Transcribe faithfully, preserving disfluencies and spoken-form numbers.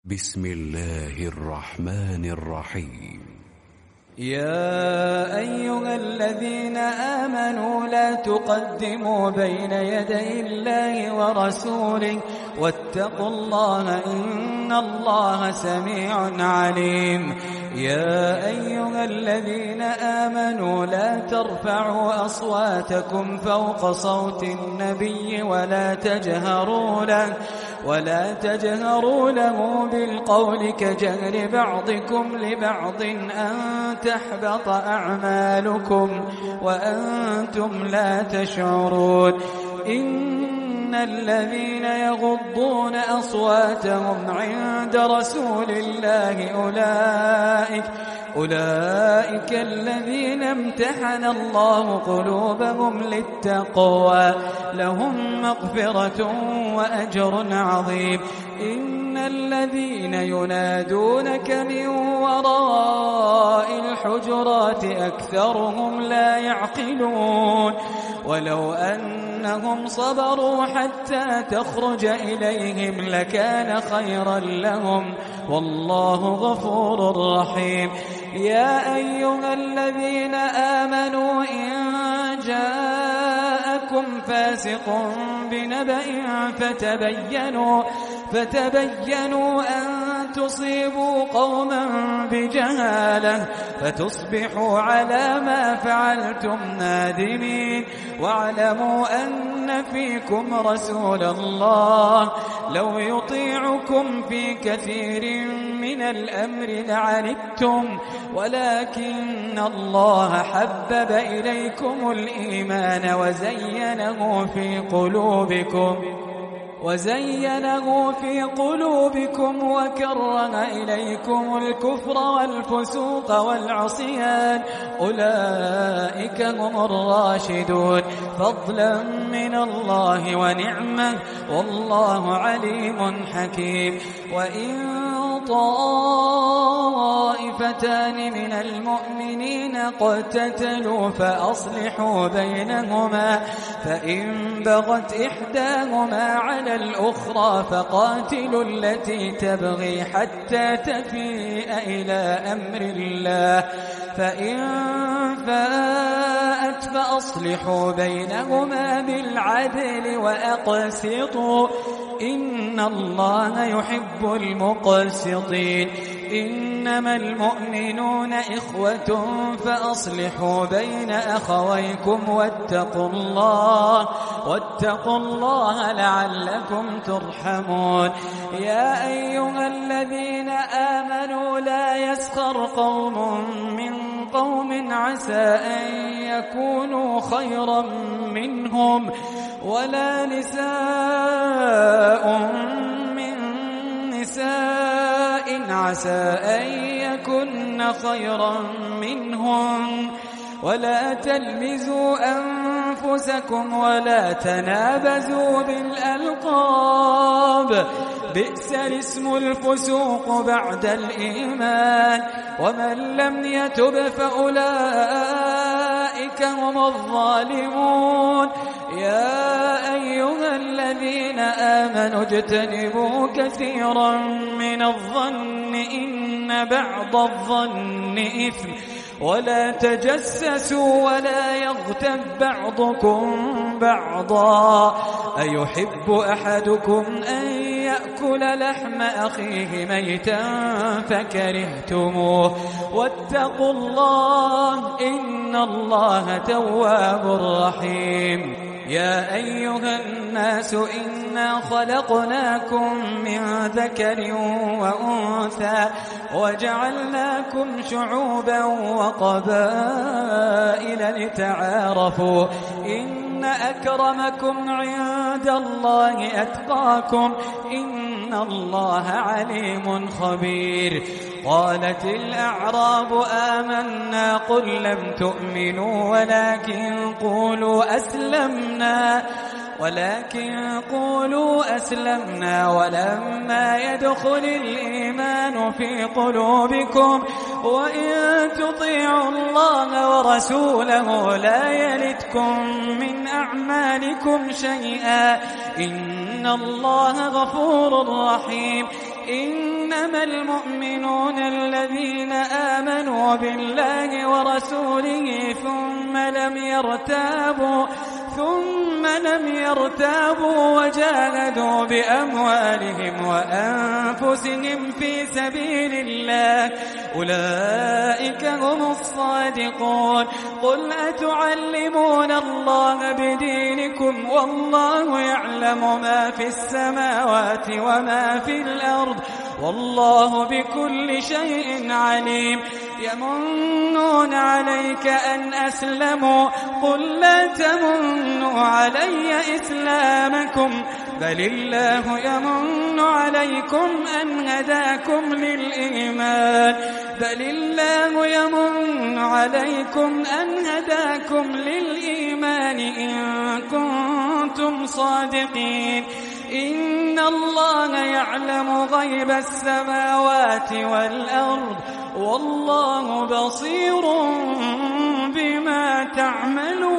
بسم الله الرحمن الرحيم. يا أيها الذين آمنوا لا تقدموا بين يدي الله ورسوله واتقوا الله إن الله سميع عليم. يا أيها الذين آمنوا لا ترفعوا أصواتكم فوق صوت النبي ولا تجهروا له ولا تجهروا له بالقول كجهر بعضكم لبعض أن تحبط أعمالكم وأنتم لا تشعرون. إن الذين يغضون أصواتهم عند رسول الله أولئك أولئك الذين امتحن الله قلوبهم للتقوى لهم مغفرة وأجر عظيم. إن الذين ينادونك من وراء الحجرات أكثرهم لا يعقلون. ولو أنهم صبروا حتى تخرج إليهم لكان خيرا لهم والله غفور رحيم. يا أيها الذين آمنوا إن جاءكم فاسق بنبأ فتبينوا فتبينوا أن تصيبوا قوما بجهالة فتصبحوا على ما فعلتم نادمين. واعلموا أن فيكم رسول الله لو يطيعكم في كثير من الأمر لعنتم ولكن الله حبب إليكم الإيمان وزينه في قلوبكم وزينه في قلوبكم وكره إليكم الكفر والفسوق والعصيان أولئك هم الراشدون فضلا من الله ونعمة والله عليم حكيم. وإن طائفتان من المؤمنين اقتتلوا فأصلحوا بينهما فإن بغت إحداهما على الأخرى فقاتلوا التي تبغي حتى تفيء إلى أمر الله فإن فاءت فأصلحوا بينهما بالعدل وأقسطوا إن الله يحب المقسطين. إنما المؤمنون إخوة فأصلحوا بين أخويكم واتقوا الله واتقوا الله لعلكم ترحمون. يا أيها الذين آمنوا لا يسخر قوم من قوم عسى أن يكونوا خيرا منهم ولا نساء من نساء عسى أن يكن خيرا منهم ولا تلمزوا أنفسكم ولا تنابزوا بالألقاب بئس الاسم الفسوق بعد الإيمان ومن لم يتب فأولئك هم الظالمون. يا أيها الذين آمنوا اجتنبوا كثيرا من الظن إن بعض الظن إثم ولا تجسسوا ولا يغتب بعضكم بعضا أيحب أحدكم أن يأكل لحم أخيه ميتا فكرهتموه واتقوا الله إن الله تواب رحيم. يا أيها الناس إنا خلقناكم من ذكر وأنثى وجعلناكم شعوبا وقبائل لتعارفوا إن أكرمكم عند الله أتقاكم إن الله عليم خبير. قالت الأعراب آمنا قل لم تؤمنوا ولكن قولوا أسلمنا ولكن قولوا أسلمنا ولما يدخل الإيمان في قلوبكم وإن تطيعوا الله ورسوله لا يلتكم من أعمالكم شيئا إن الله غفور رحيم. إنما المؤمنون الذين آمنوا بالله ورسوله ثم لم يرتابوا ثم لم يرتابوا وجاهدوا بأموالهم وأنفسهم في سبيل الله أولئك هم الصادقون. قل أتعلمون الله بدينكم والله يعلم ما في السماوات وما في الأرض والله بكل شيء عليم. يمنون عليك أن أسلموا قل لا تمنوا علي إسلامكم بل الله يمن عليكم أن هداكم للإيمان بل الله يمن عليكم أن هداكم للإيمان إن كنتم صادقين. إن الله يعلم غيب السماوات والأرض والله بصير بما تعملون.